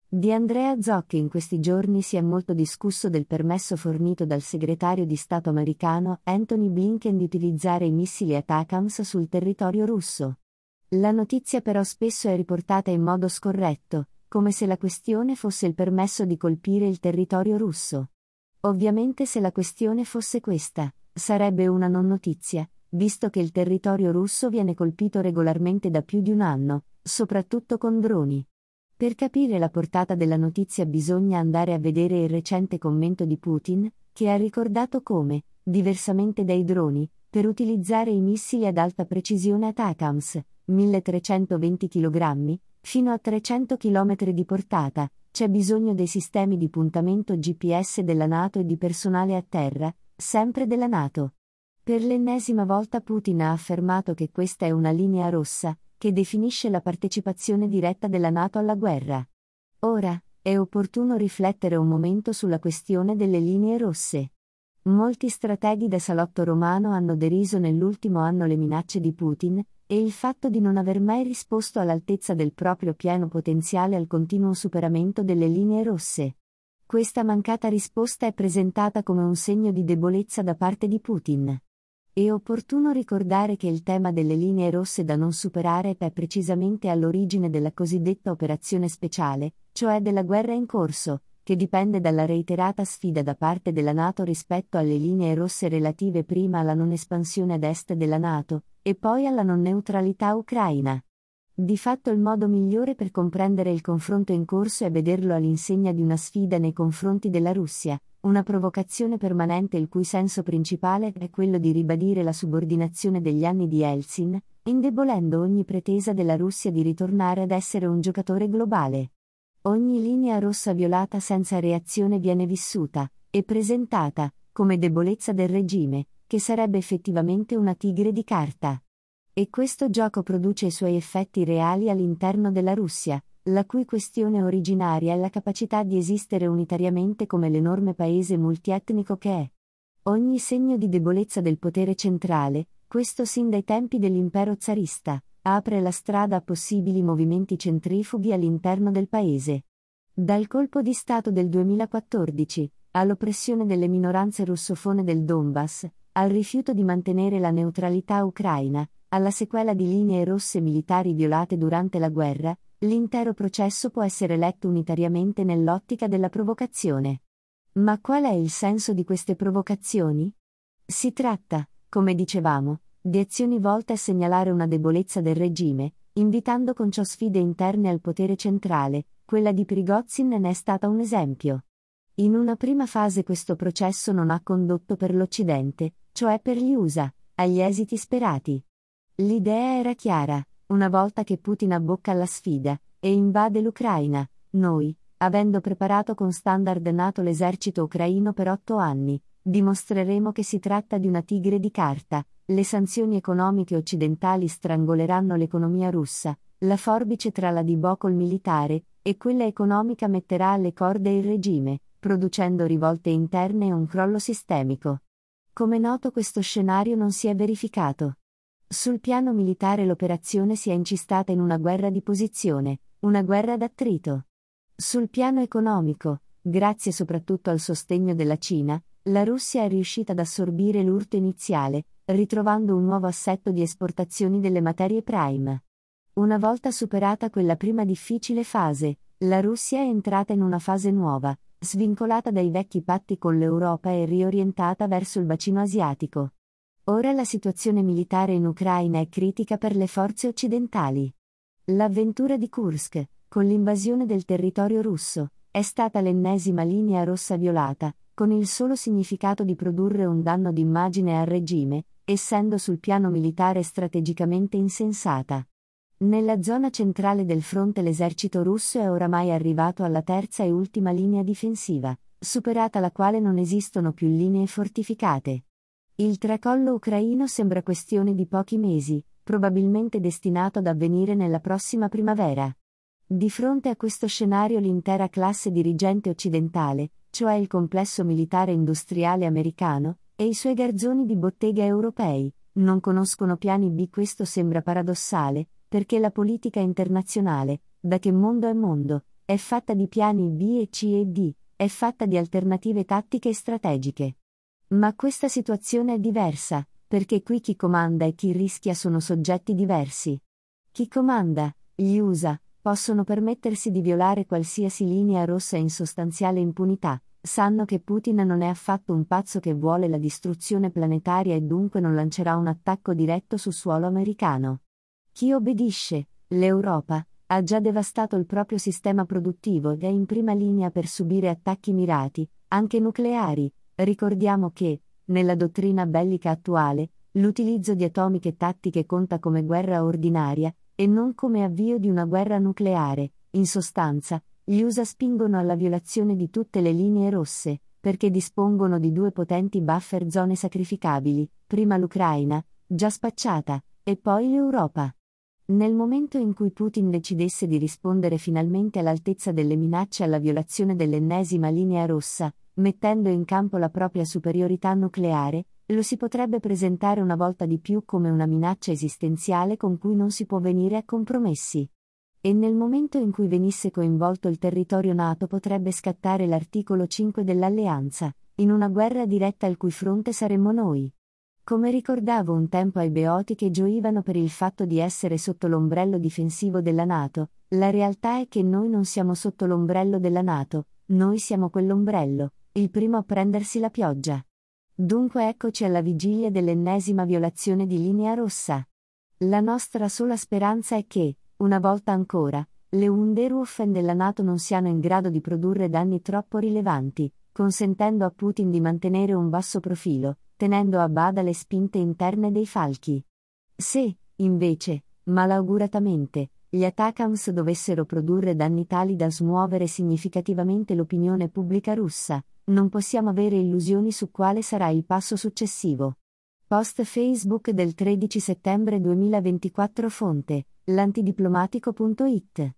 Di Andrea Zocchi in questi giorni si è molto discusso del permesso fornito dal segretario di Stato americano Antony Blinken di utilizzare i missili ATACMS sul territorio russo. La notizia però spesso è riportata in modo scorretto, come se la questione fosse il permesso di colpire il territorio russo. Ovviamente se la questione fosse questa, sarebbe una non notizia, visto che il territorio russo viene colpito regolarmente da più di un anno, soprattutto con droni. Per capire la portata della notizia bisogna andare a vedere il recente commento di Putin, che ha ricordato come, diversamente dai droni, per utilizzare i missili ad alta precisione ATACMS, 1320 kg, fino a 300 km di portata, c'è bisogno dei sistemi di puntamento GPS della NATO e di personale a terra, sempre della NATO. Per l'ennesima volta Putin ha affermato che questa è una linea rossa, che definisce la partecipazione diretta della NATO alla guerra. Ora, è opportuno riflettere un momento sulla questione delle linee rosse. Molti strateghi da salotto romano hanno deriso nell'ultimo anno le minacce di Putin, e il fatto di non aver mai risposto all'altezza del proprio pieno potenziale al continuo superamento delle linee rosse. Questa mancata risposta è presentata come un segno di debolezza da parte di Putin. È opportuno ricordare che il tema delle linee rosse da non superare è precisamente all'origine della cosiddetta operazione speciale, cioè della guerra in corso, che dipende dalla reiterata sfida da parte della NATO rispetto alle linee rosse relative prima alla non espansione ad est della NATO, e poi alla non neutralità ucraina. Di fatto il modo migliore per comprendere il confronto in corso è vederlo all'insegna di una sfida nei confronti della Russia, una provocazione permanente il cui senso principale è quello di ribadire la subordinazione degli anni di Eltsin, indebolendo ogni pretesa della Russia di ritornare ad essere un giocatore globale. Ogni linea rossa violata senza reazione viene vissuta, e presentata, come debolezza del regime, che sarebbe effettivamente una tigre di carta. E questo gioco produce i suoi effetti reali all'interno della Russia, la cui questione originaria è la capacità di esistere unitariamente come l'enorme paese multietnico che è. Ogni segno di debolezza del potere centrale, questo sin dai tempi dell'impero zarista, apre la strada a possibili movimenti centrifughi all'interno del paese. Dal colpo di Stato del 2014, all'oppressione delle minoranze russofone del Donbass, al rifiuto di mantenere la neutralità ucraina, alla sequela di linee rosse militari violate durante la guerra, l'intero processo può essere letto unitariamente nell'ottica della provocazione. Ma qual è il senso di queste provocazioni? Si tratta, come dicevamo, di azioni volte a segnalare una debolezza del regime, invitando con ciò sfide interne al potere centrale, quella di Prigozhin ne è stata un esempio. In una prima fase questo processo non ha condotto per l'Occidente, cioè per gli USA, agli esiti sperati. L'idea era chiara: una volta che Putin abbocca alla sfida, e invade l'Ucraina, noi, avendo preparato con standard NATO l'esercito ucraino per 8 anni, dimostreremo che si tratta di una tigre di carta, le sanzioni economiche occidentali strangoleranno l'economia russa, la forbice tra la debacle militare e quella economica metterà alle corde il regime, producendo rivolte interne e un crollo sistemico. Come noto questo scenario non si è verificato. Sul piano militare l'operazione si è incistata in una guerra di posizione, una guerra d'attrito. Sul piano economico, grazie soprattutto al sostegno della Cina, la Russia è riuscita ad assorbire l'urto iniziale, ritrovando un nuovo assetto di esportazioni delle materie prime. Una volta superata quella prima difficile fase, la Russia è entrata in una fase nuova, svincolata dai vecchi patti con l'Europa e riorientata verso il bacino asiatico. Ora la situazione militare in Ucraina è critica per le forze occidentali. L'avventura di Kursk, con l'invasione del territorio russo, è stata l'ennesima linea rossa violata, con il solo significato di produrre un danno d'immagine al regime, essendo sul piano militare strategicamente insensata. Nella zona centrale del fronte l'esercito russo è oramai arrivato alla terza e ultima linea difensiva, superata la quale non esistono più linee fortificate. Il tracollo ucraino sembra questione di pochi mesi, probabilmente destinato ad avvenire nella prossima primavera. Di fronte a questo scenario l'intera classe dirigente occidentale, cioè il complesso militare industriale americano, e i suoi garzoni di bottega europei, non conoscono piani B. Questo sembra paradossale, perché la politica internazionale, da che mondo è mondo, è fatta di piani B e C e D, è fatta di alternative tattiche e strategiche. Ma questa situazione è diversa, perché qui chi comanda e chi rischia sono soggetti diversi. Chi comanda, gli USA, possono permettersi di violare qualsiasi linea rossa in sostanziale impunità, sanno che Putin non è affatto un pazzo che vuole la distruzione planetaria e dunque non lancerà un attacco diretto su suolo americano. Chi obbedisce, l'Europa, ha già devastato il proprio sistema produttivo ed è in prima linea per subire attacchi mirati, anche nucleari. Ricordiamo che, nella dottrina bellica attuale, l'utilizzo di atomiche tattiche conta come guerra ordinaria, e non come avvio di una guerra nucleare. In sostanza, gli USA spingono alla violazione di tutte le linee rosse, perché dispongono di due potenti buffer zone sacrificabili, prima l'Ucraina, già spacciata, e poi l'Europa. Nel momento in cui Putin decidesse di rispondere finalmente all'altezza delle minacce alla violazione dell'ennesima linea rossa, mettendo in campo la propria superiorità nucleare, lo si potrebbe presentare una volta di più come una minaccia esistenziale con cui non si può venire a compromessi. E nel momento in cui venisse coinvolto il territorio NATO potrebbe scattare l'articolo 5 dell'alleanza, in una guerra diretta al cui fronte saremmo noi. Come ricordavo un tempo ai beoti che gioivano per il fatto di essere sotto l'ombrello difensivo della NATO, la realtà è che noi non siamo sotto l'ombrello della NATO, noi siamo quell'ombrello, il primo a prendersi la pioggia. Dunque eccoci alla vigilia dell'ennesima violazione di linea rossa. La nostra sola speranza è che, una volta ancora, le Wunderwaffen della NATO non siano in grado di produrre danni troppo rilevanti, consentendo a Putin di mantenere un basso profilo, tenendo a bada le spinte interne dei falchi. Se, invece, malauguratamente, gli ATACMS dovessero produrre danni tali da smuovere significativamente l'opinione pubblica russa, non possiamo avere illusioni su quale sarà il passo successivo. Post Facebook del 13 settembre 2024 fonte, l'antidiplomatico.it